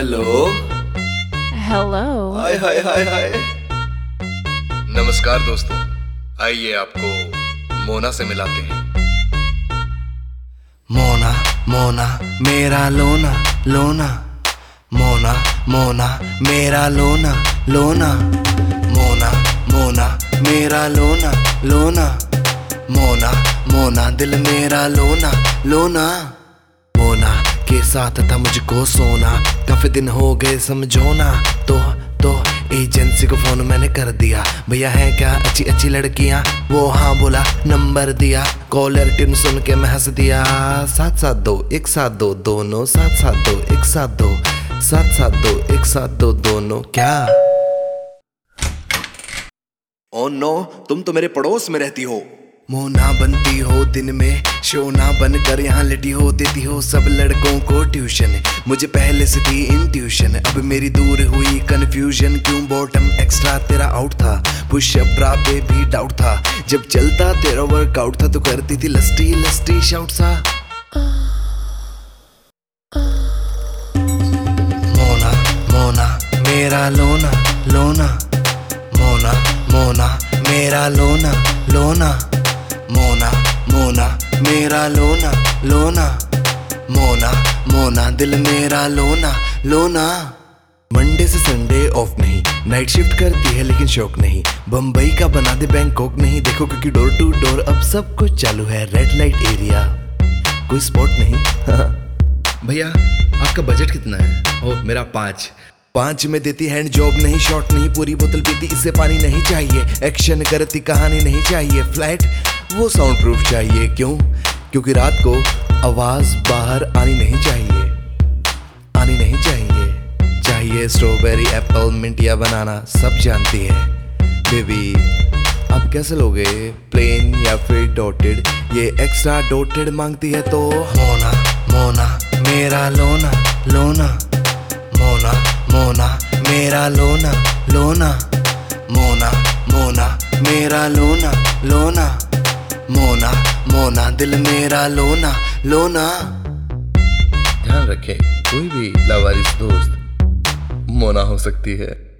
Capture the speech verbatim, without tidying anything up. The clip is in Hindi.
Hello hello. हाय हाय हाय हाय। नमस्कार दोस्तों, आइए आपको मोना से मिलाते हैं। मोना मोना मेरा लोना लोना, मोना मोना मेरा लोना लोना, मोना मोना मेरा लोना लोना, मोना मोना दिल मेरा लोना लोना। मोना के साथ था मुझको सोना, काफी दिन हो गए समझो ना। तो तो एजेंसी को फोन मैंने कर दिया, भैया है क्या अच्छी अच्छी लड़कियां? वो हाँ बोला, नंबर दिया, कॉलर ट्यून सुन के मैं हंस दिया। सात सात दो एक सात दो दोनों, सात सात दो एक सात दो, सात सात दो एक सात दो दोनों। क्या ओ नो, तुम तो मेरे पड़ोस में रहती हो। मोना बनती हो दिन में, शोना बनकर यहाँ लेटी हो, देती हो सब लड़कों को ट्यूशन। मुझे पहले से थी इंट्यूशन, अब मेरी दूर हुई कंफ्यूजन। क्यों बॉटम एक्स्ट्रा तेरा आउट था, पुशअप ब्रा पे भी डाउट था। जब चलता तेरा वर्कआउट था तो करती थी लस्टी लस्टी शाउट सा। मोना मोना मेरा लोना लोना, मोना मोना मेरा लोना लोना, मोना मोना मेरा लोना लोना, मोना मोना दिल मेरा लोना लोना। मंडे से संडे ऑफ नहीं, नाइट शिफ्ट करती है लेकिन शौक नहीं। बम्बई का बना दे बैंकॉक नहीं, देखो क्योंकि डोर टू डोर अब सब कुछ चालू है। रेड लाइट एरिया कोई स्पॉट नहीं। भैया आपका बजट कितना है? ओह मेरा पाँच। पांच में देती हैंड जॉब नहीं, शॉट नहीं, पूरी बोतल पीती, इससे पानी नहीं चाहिए। एक्शन करती कहानी नहीं चाहिए, फ्लैट वो साउंड प्रूफ चाहिए। क्यों? क्योंकि रात को आवाज बाहर आनी नहीं चाहिए, आनी नहीं चाहिए। चाहिए स्ट्रॉबेरी एप्पल मिंट या बनाना, सब जानती है। बेबी आप कैसे लोगे, प्लेन या फिर डॉटेड? ये एक्स्ट्रा डॉटेड मांगती है तो मोना मोना मेरा लोना लोना, मोना मोना मेरा लोना लोना, मोना मोना मेरा लोना लोना, मोना मोना दिल मेरा लोना लोना। ध्यान रखें, कोई भी लावारिस दोस्त मोना हो सकती है।